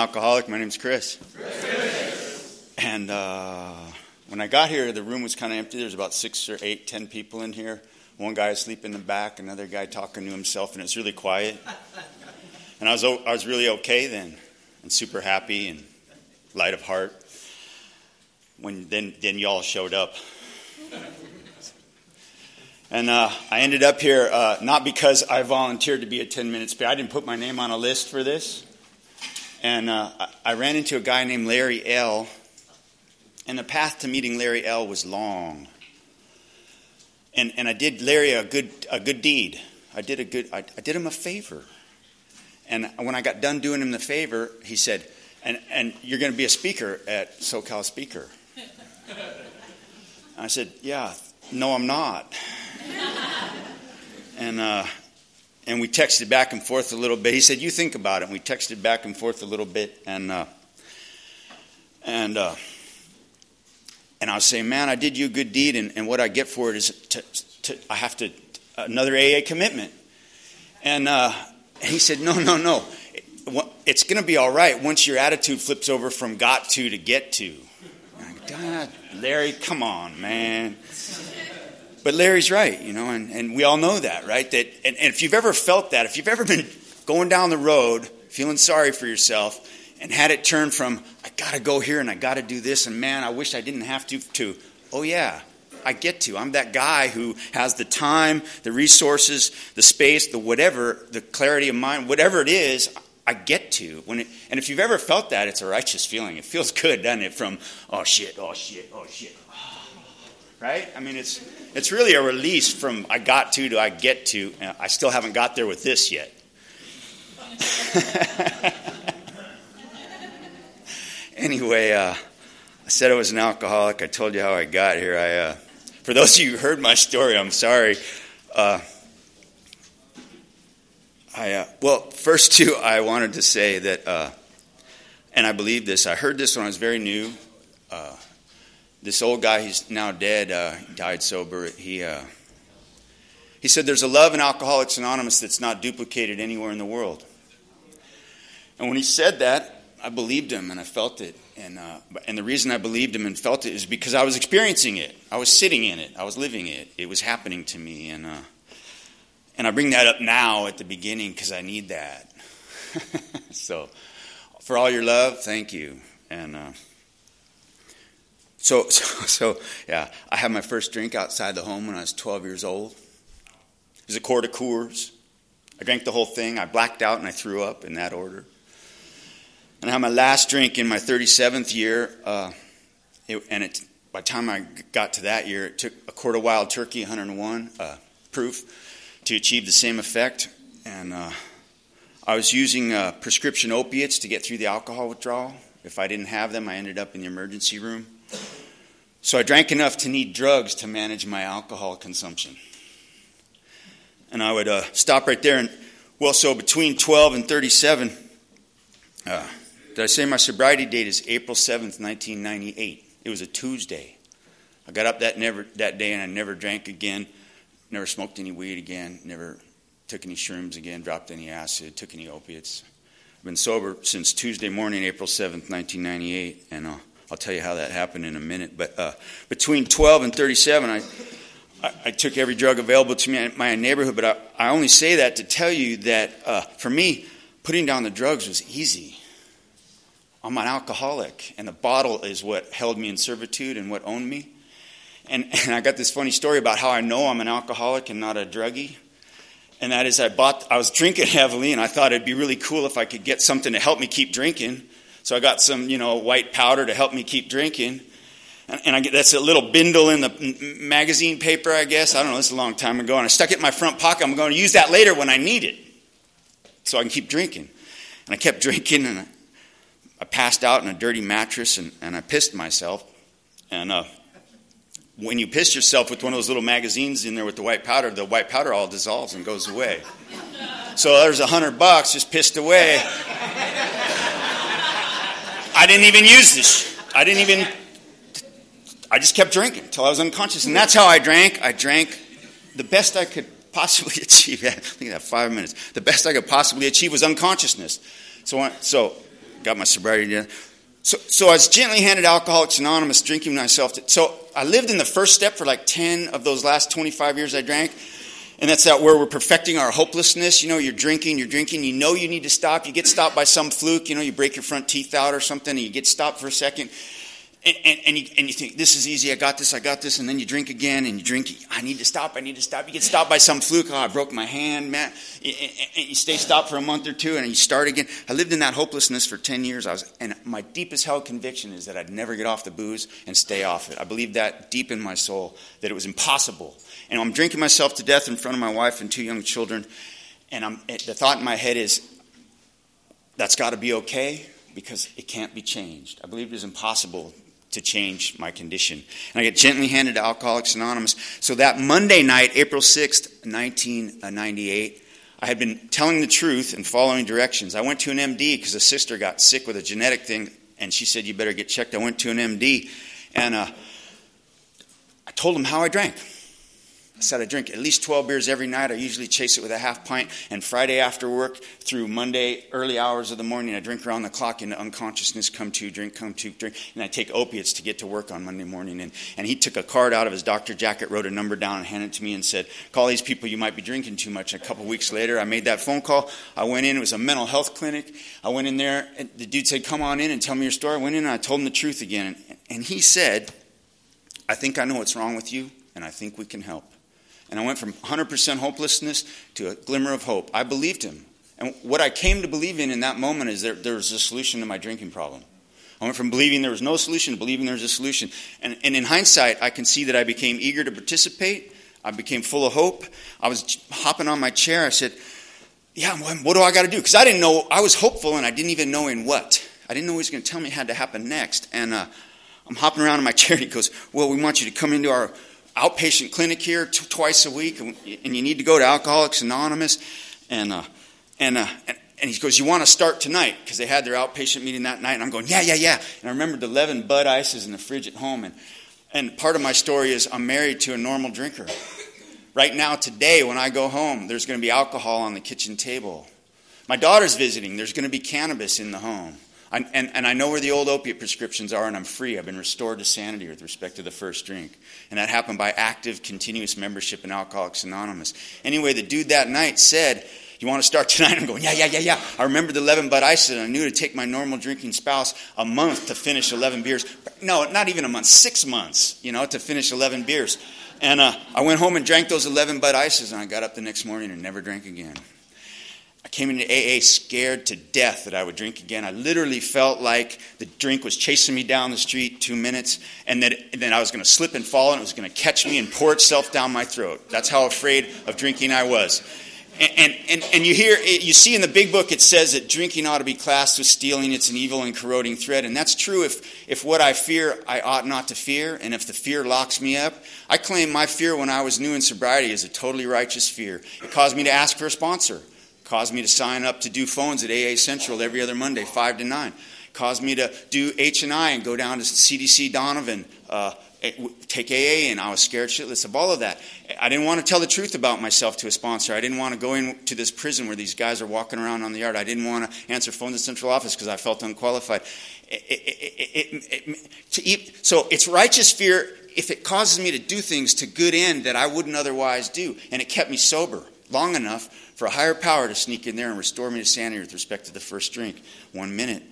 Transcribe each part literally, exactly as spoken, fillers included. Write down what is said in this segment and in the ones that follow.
alcoholic. My name's Chris. Chris. And uh, when I got here, the room was kind of empty. There was about six or eight, ten people in here. One guy asleep in the back, another guy talking to himself, and it was really quiet. And I was I was really okay then, and super happy and light of heart. When then then y'all showed up. And uh, I ended up here uh, not because I volunteered to be a ten-minute speaker. I didn't put my name on a list for this. And uh, I ran into a guy named Larry L. And the path to meeting Larry L. was long. And and I did Larry a good a good deed. I did a good I, I did him a favor. And when I got done doing him the favor, he said, "And and you're going to be a speaker at SoCal Speaker." I said, "Yeah, no, I'm not." and uh, and we texted back and forth a little bit. He said, "You think about it." And we texted back and forth a little bit, and uh, and uh, and I was saying, "Man, I did you a good deed, and, and what I get for it is to, to I have to another A A commitment." And uh, he said, "No, no, no. It's going to be all right once your attitude flips over from got to to get to." God, Larry, come on, man. But Larry's right, you know, and, and we all know that, right? That and, and if you've ever felt that, if you've ever been going down the road, feeling sorry for yourself, and had it turn from, I got to go here and I got to do this, and man, I wish I didn't have to, to, oh yeah, I get to. I'm that guy who has the time, the resources, the space, the whatever, the clarity of mind, whatever it is, I get to. When it, and if you've ever felt that, it's a righteous feeling. It feels good, doesn't it? From, oh shit, oh shit, oh shit. Right? I mean, it's it's really a release from I got to to I get to. I still haven't got there with this yet. Anyway, uh, I said I was an alcoholic. I told you how I got here. I, uh, for those of you who heard my story, I'm sorry. Uh, I uh, well, first too, I wanted to say that, uh, and I believe this. I heard this when I was very new. Uh, This old guy, he's now dead, uh, died sober. He uh, he said there's a love in Alcoholics Anonymous that's not duplicated anywhere in the world. And when he said that, I believed him and I felt it. And uh, and the reason I believed him and felt it is because I was experiencing it. I was sitting in it. I was living it. It was happening to me. And uh, and I bring that up now at the beginning because I need that. So for all your love, thank you. And uh, So, so, so, yeah, I had my first drink outside the home when I was twelve years old. It was a quart of Coors. I drank the whole thing. I blacked out and I threw up in that order. And I had my last drink in my thirty-seventh year. Uh, it, and it, by the time I got to that year, it took a quart of Wild Turkey, one oh one uh, proof, to achieve the same effect. And uh, I was using uh, prescription opiates to get through the alcohol withdrawal. If I didn't have them, I ended up in the emergency room. So I drank enough to need drugs to manage my alcohol consumption. And I would uh, stop right there. And well, so between twelve and thirty-seven, uh, did I say my sobriety date is April seventh, nineteen ninety-eight? It was a Tuesday. I got up that never that day and I never drank again, never smoked any weed again, never took any shrooms again, dropped any acid, took any opiates. I've been sober since Tuesday morning, April seventh, nineteen ninety-eight, and uh, I'll tell you how that happened in a minute. But uh, between twelve and thirty-seven, I, I, I took every drug available to me in my neighborhood. But I, I only say that to tell you that uh, for me, putting down the drugs was easy. I'm an alcoholic, and the bottle is what held me in servitude and what owned me. And, and I got this funny story about how I know I'm an alcoholic and not a druggie. And that is I bought, I was drinking heavily, and I thought it'd be really cool if I could get something to help me keep drinking. So I got some, you know, white powder to help me keep drinking. And, and I get, that's a little bindle in the magazine paper, I guess. I don't know, this is a long time ago. And I stuck it in my front pocket. I'm going to use that later when I need it so I can keep drinking. And I kept drinking, and I, I passed out in a dirty mattress, and, and I pissed myself. And uh, when you piss yourself with one of those little magazines in there with the white powder, the white powder all dissolves and goes away. So there's a hundred bucks just pissed away. I didn't even use this. I didn't even, I just kept drinking until I was unconscious. And that's how I drank. I drank the best I could possibly achieve. Think of that, five minutes. The best I could possibly achieve was unconsciousness. So, so got my sobriety done. So, so I was gently handed Alcoholics Anonymous, drinking myself. To, so I lived in the first step for like ten of those last twenty-five years I drank. And that's that where we're perfecting our hopelessness. You know, you're drinking, you're drinking. You know you need to stop. You get stopped by some fluke. You know, you break your front teeth out or something, and you get stopped for a second. And, and, and, you, and you think, this is easy. I got this, I got this. And then you drink again, and you drink. I need to stop, I need to stop. You get stopped by some fluke. Oh, I broke my hand, man. And you stay stopped for a month or two, and you start again. I lived in that hopelessness for ten years. I was, and my deepest held conviction is that I'd never get off the booze and stay off it. I believed that deep in my soul, that it was impossible. And I'm drinking myself to death in front of my wife and two young children. And I'm, the thought in my head is, that's got to be okay because it can't be changed. I believe it is impossible to change my condition. And I get gently handed to Alcoholics Anonymous. So that Monday night, April sixth, nineteen ninety-eight, I had been telling the truth and following directions. I went to an M D because a sister got sick with a genetic thing, and she said, you better get checked. I went to an M D, and uh, I told him how I drank. I said I drink at least twelve beers every night. I usually chase it with a half pint. And Friday after work through Monday early hours of the morning, I drink around the clock into unconsciousness, come to, drink, come to, drink. And I take opiates to get to work on Monday morning. And, and he took a card out of his doctor jacket, wrote a number down, and handed it to me and said, call these people, you might be drinking too much. And a couple weeks later, I made that phone call. I went in. It was a mental health clinic. I went in there, and the dude said, come on in and tell me your story. I went in, and I told him the truth again. And, and he said, I think I know what's wrong with you, and I think we can help. And I went from one hundred percent hopelessness to a glimmer of hope. I believed him. And what I came to believe in in that moment is that there was a solution to my drinking problem. I went from believing there was no solution to believing there was a solution. And, and in hindsight, I can see that I became eager to participate. I became full of hope. I was hopping on my chair. I said, yeah, what do I got to do? Because I didn't know. I was hopeful, and I didn't even know in what. I didn't know he was going to tell me it had to happen next. And uh, I'm hopping around in my chair, and he goes, well, we want you to come into our outpatient clinic here t- twice a week, and, and you need to go to Alcoholics Anonymous. And uh, and, uh, and and he goes, you want to start tonight? Because they had their outpatient meeting that night. And I'm going, yeah, yeah, yeah. And I remembered the eleven Bud Ices in the fridge at home. And, and part of my story is I'm married to a normal drinker. Right now, today, when I go home, there's going to be alcohol on the kitchen table. My daughter's visiting. There's going to be cannabis in the home. I, and, and I know where the old opiate prescriptions are, and I'm free. I've been restored to sanity with respect to the first drink. And that happened by active, continuous membership in Alcoholics Anonymous. Anyway, the dude that night said, you want to start tonight? I'm going, yeah, yeah, yeah, yeah. I remember the eleven Bud Ices, and I knew it would take my normal drinking spouse a month to finish eleven beers. No, not even a month, six months, you know, to finish eleven beers. And uh, I went home and drank those eleven Bud Ices, and I got up the next morning and never drank again. I came into A A scared to death that I would drink again. I literally felt like the drink was chasing me down the street two minutes, and that and then I was going to slip and fall, and it was going to catch me and pour itself down my throat. That's how afraid of drinking I was. And, and, and you hear, you see in the big book, it says that drinking ought to be classed with stealing. It's an evil and corroding thread. And that's true if, if what I fear, I ought not to fear. And if the fear locks me up. I claim my fear when I was new in sobriety is a totally righteous fear. It caused me to ask for a sponsor. It caused me to sign up to do phones at A A Central every other Monday, five to nine. It caused me to do H and I and go down to C D C Donovan, uh, take A A, and I was scared shitless of all of that. I didn't want to tell the truth about myself to a sponsor. I didn't want to go into this prison where these guys are walking around on the yard. I didn't want to answer phones at central office because I felt unqualified. It, it, it, it, to eat, so it's righteous fear if it causes me to do things to good end that I wouldn't otherwise do. And it kept me sober long enough for a higher power to sneak in there and restore me to sanity with respect to the first drink. One minute.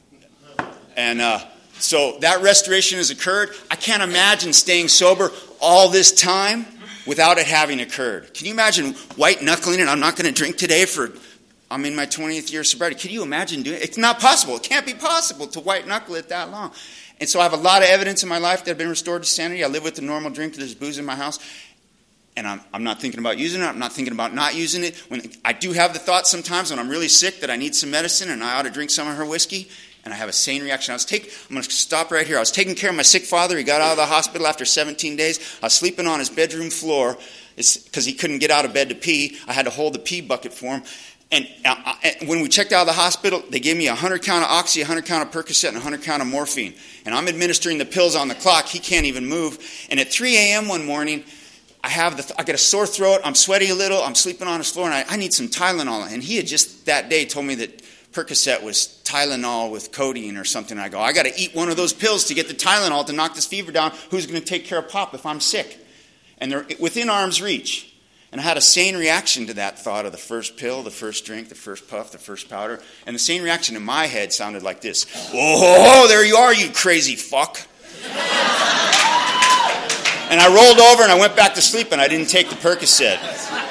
And, uh, So that restoration has occurred. I can't imagine staying sober all this time without it having occurred. Can you imagine white-knuckling it? I'm not going to drink today for, I'm in my twentieth year of sobriety. Can you imagine doing it? It's not possible. It can't be possible to white-knuckle it that long. And so I have a lot of evidence in my life that I've been restored to sanity. I live with a normal drink. There's booze in my house. And I'm, I'm not thinking about using it. I'm not thinking about not using it. When I do have the thought sometimes when I'm really sick that I need some medicine and I ought to drink some of her whiskey. And I have a sane reaction. I was take, I'm going to stop right here. I was taking care of my sick father. He got out of the hospital after seventeen days. I was sleeping on his bedroom floor because he couldn't get out of bed to pee. I had to hold the pee bucket for him. And I, when we checked out of the hospital, they gave me a hundred count of Oxy, a hundred count of Percocet, and a hundred count of morphine. And I'm administering the pills on the clock. He can't even move. And at three a.m. one morning, I have the, I get a sore throat. I'm sweating a little. I'm sleeping on his floor, and I, I need some Tylenol. And he had just that day told me that Percocet was Tylenol with codeine or something. I go, I got to eat one of those pills to get the Tylenol to knock this fever down. Who's going to take care of Pop if I'm sick? And they're within arm's reach. And I had a sane reaction to that thought of the first pill, the first drink, the first puff, the first powder. And the sane reaction in my head sounded like this. Oh, there you are, you crazy fuck. And I rolled over and I went back to sleep and I didn't take the Percocet.